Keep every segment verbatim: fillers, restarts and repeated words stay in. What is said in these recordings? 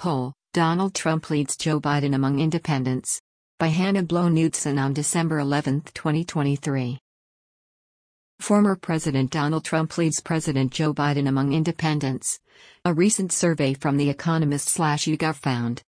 poll, Donald Trump leads Joe Biden among independents. By Hannah Blow-Knudsen on December eleventh, twenty twenty-three. Former President Donald Trump leads President Joe Biden among independents. A recent survey from The Economist/YouGov found.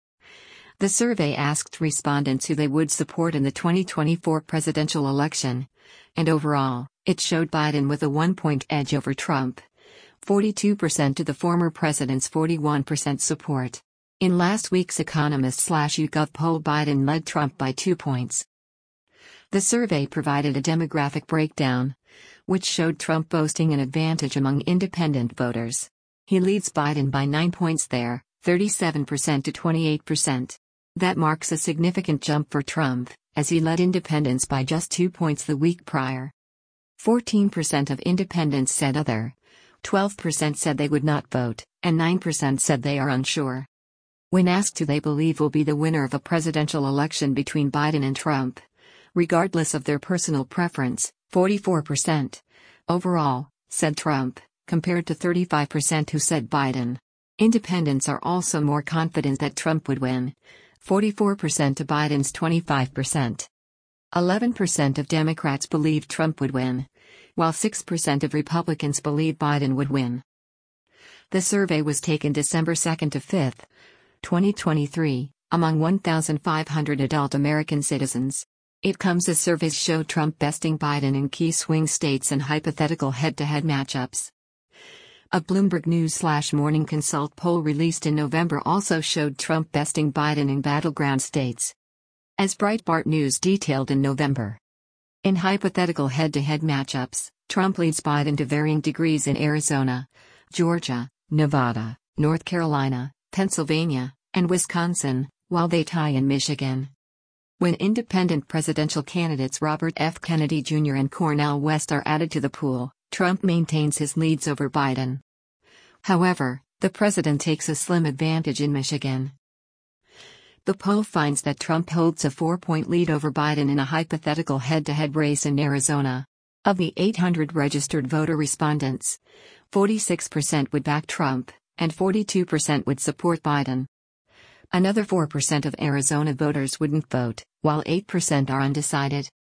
The survey asked respondents who they would support in the twenty twenty-four presidential election. And overall, it showed Biden with a one-point edge over Trump. forty-two percent to the former president's forty-one percent support. In last week's Economist/YouGov poll, Biden led Trump by two points. The survey provided a demographic breakdown, which showed Trump boasting an advantage among independent voters. He leads Biden by nine points there, thirty-seven percent to twenty-eight percent. That marks a significant jump for Trump, as he led independents by just two points the week prior. fourteen percent of independents said other, twelve percent said they would not vote, and nine percent said they are unsure. When asked who they believe will be the winner of a presidential election between Biden and Trump, regardless of their personal preference, forty-four percent overall said Trump, compared to thirty-five percent who said Biden. Independents are also more confident that Trump would win, forty-four percent to Biden's twenty-five percent. eleven percent of Democrats believe Trump would win, while six percent of Republicans believe Biden would win. The survey was taken December second to fifth, twenty twenty-three, among one thousand five hundred adult American citizens. It comes as surveys show Trump besting Biden in key swing states and hypothetical head-to-head matchups. A Bloomberg News/Morning Consult poll released in November also showed Trump besting Biden in battleground states. As Breitbart News detailed in November. In hypothetical head-to-head matchups, Trump leads Biden to varying degrees in Arizona, Georgia, Nevada, North Carolina, Pennsylvania, and Wisconsin, while they tie in Michigan. When independent presidential candidates Robert F. Kennedy Junior and Cornel West are added to the pool, Trump maintains his leads over Biden. However, the president takes a slim advantage in Michigan. The poll finds that Trump holds a four-point lead over Biden in a hypothetical head-to-head race in Arizona. Of the eight hundred registered voter respondents, forty-six percent would back Trump, and forty-two percent would support Biden. Another four percent of Arizona voters wouldn't vote, while eight percent are undecided.